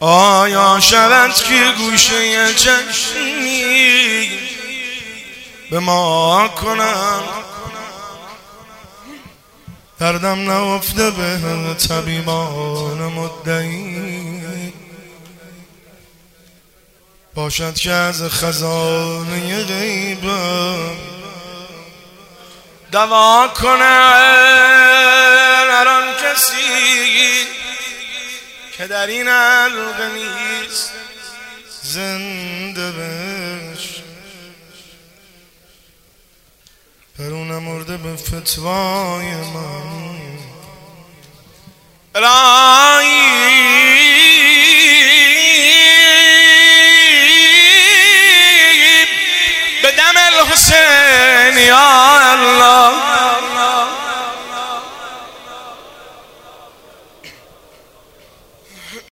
آیا شود که گوشه چشمی به ما کنم دردم نفته به طبیبان مدعی باشد که از خزانه غیبم دوا کنه هر آن کسی که در این حلقه نیست زنده بش پرونه مرده به فتوای من الهی